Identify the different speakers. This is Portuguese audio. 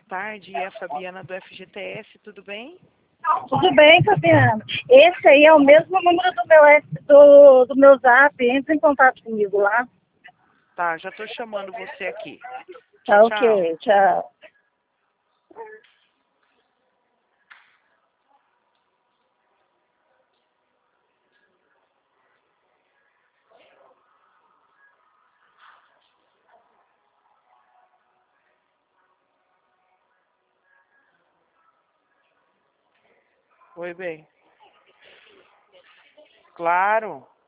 Speaker 1: tarde, é a Fabiana do FGTS, tudo bem?
Speaker 2: Tudo bem, Fabiana. Esse aí é o mesmo número do meu zap. Entre em contato comigo lá.
Speaker 1: Tá, já estou chamando você aqui.
Speaker 2: Tá,
Speaker 1: Tchau, tchau.
Speaker 2: ok. Tchau.
Speaker 1: Oi, bem. Claro.